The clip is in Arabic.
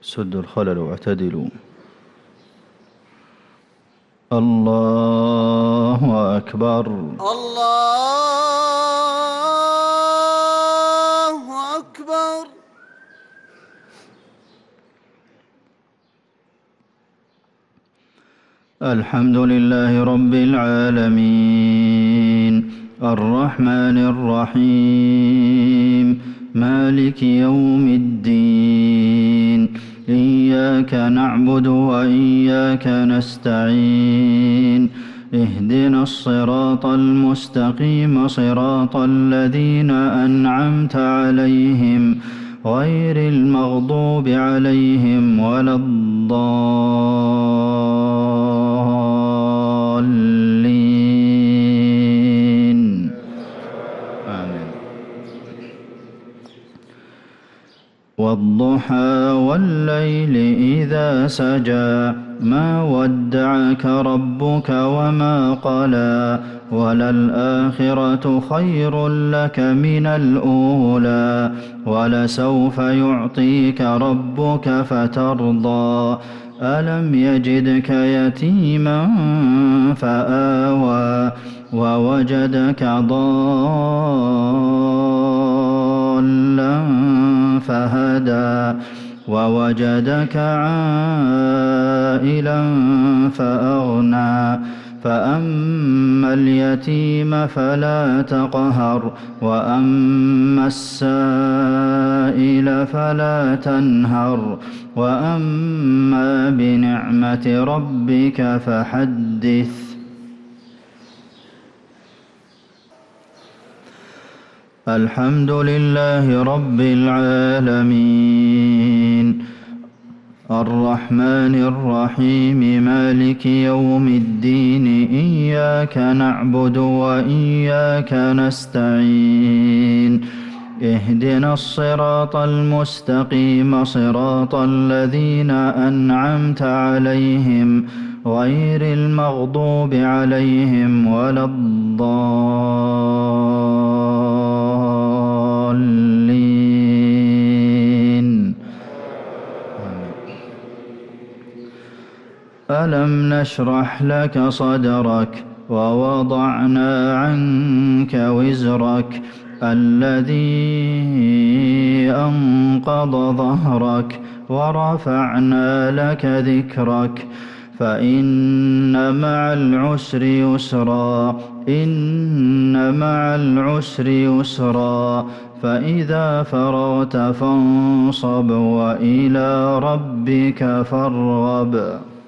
سدوا الخلل واعتدلوا. الله أكبر. الله أكبر. الحمد لله رب العالمين الرحمن الرحيم مالك يوم الدين إياك نعبد وإياك نستعين اهدنا الصراط المستقيم صراط الذين أنعمت عليهم غير المغضوب عليهم ولا الضالين آمين. والضحى والليل إذا سجى ما ودعك ربك وما قلى وللآخرة خير لك من الأولى ولسوف يعطيك ربك فترضى ألم يجدك يتيما فآوى ووجدك ضالا فهدى ووجدك عائلا فأغنى فأما اليتيم فلا تقهر وأما السائل فلا تنهر وأما بنعمة ربك فحدث. الحمد لله رب العالمين الرحمن الرحيم مالك يوم الدين إياك نعبد وإياك نستعين اهدنا الصراط المستقيم صراط الذين أنعمت عليهم غير المغضوب عليهم ولا الضالين. ألم نشرح لك صدرك ووضعنا عنك وزرك الذي أنقض ظهرك ورفعنا لك ذكرك فإن مع العسر يسرا إن مع العسر يسرا فإذا فرغت فانصب وإلى ربك فارغب.